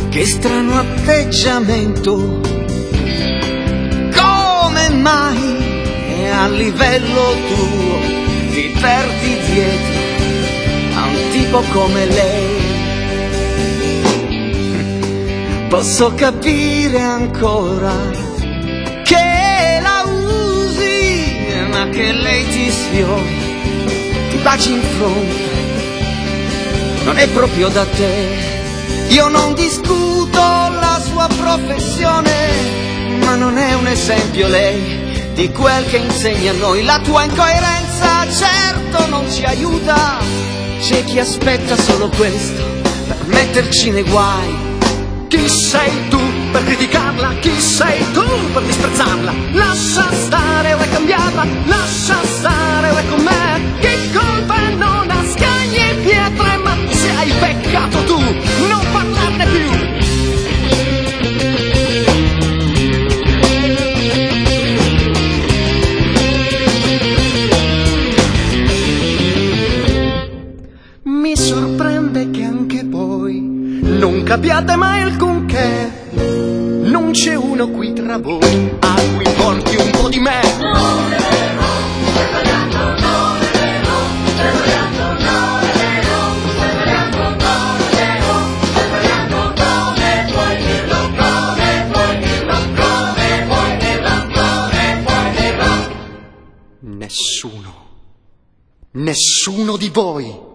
che strano atteggiamento, come mai a livello tuo ti perdi dietro a un tipo come lei? Posso capire ancora che la usi, ma che lei ti sfiori, ti baci in fronte, non è proprio da te. Io non discuto la sua professione, ma non è un esempio lei di quel che insegna a noi. La tua incoerenza certo non ci aiuta, c'è chi aspetta solo questo per metterci nei guai. Chi sei tu per criticarla? Chi sei tu per disprezzarla? Lascia stare o è cambiarla, lascia stare o è con me. Che colpa non ha scagni e pietre, ma se hai peccato tu non parlarne più. Mi sorprende che anche voi non capiate mai alcunché. Non c'è uno qui tra voi a cui porti un po' di me. Nessuno di voi